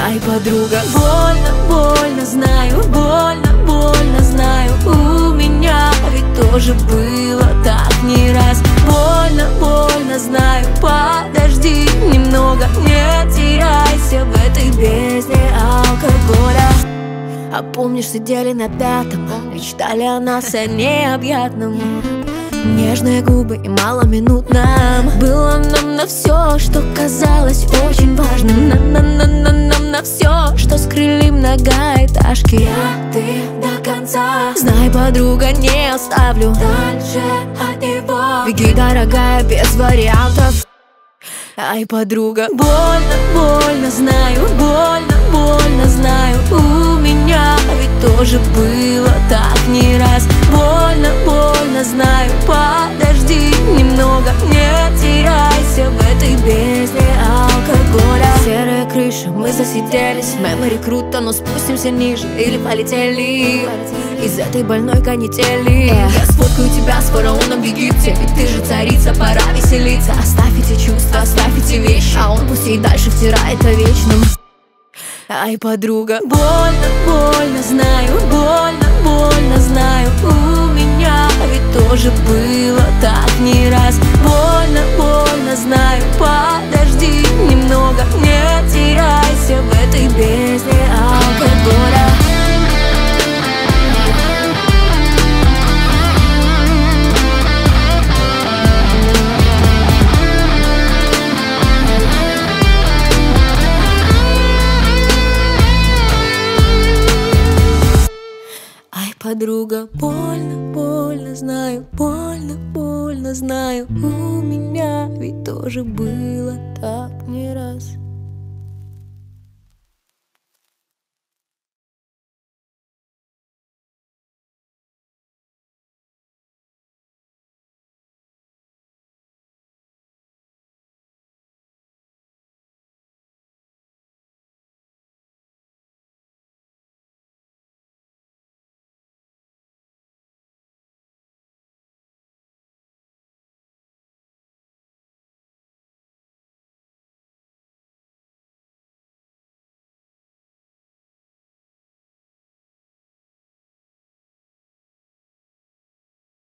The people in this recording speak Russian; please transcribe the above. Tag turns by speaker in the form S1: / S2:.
S1: Ай, подруга, больно, больно, знаю, больно, больно, знаю. У меня ведь тоже было так не раз. Больно, больно, знаю, подожди немного, не теряйся в этой бездне алкоголя. А помнишь, сидели на пятом, мечтали о нас, о необъятном. Нежные губы и мало минут нам. Было нам на все, что казалось очень важным. Нам на все, что скрыли многоэтажки. Я, ты до конца. Знай, подруга, не оставлю дальше от него. Беги, дорогая, без вариантов. Ай, подруга, больно, больно, знаю, больно, больно, знаю. У меня ведь тоже было так не раз. Больно, больно, знаю, подожди немного, не теряйся в этой бездне алкоголя. Серая крыша, мы засиделись, мемори круто, но спустимся ниже или полетели из этой больной канители. Я сфоткаю тебя с фараоном в Египте, ведь ты же царица, пора веселиться. Оставь эти чувства, оставь эти вещи, а он пусть и дальше втирает о вечном. Ай, подруга, больно, больно, знаю, больно, больно, знаю. У меня ведь тоже было так не раз. Больно, больно, знаю, подожди немного, не теряйся в этой бездне алкоголя. Подруга, больно, больно, знаю, больно, больно, знаю. У меня ведь тоже было так не раз.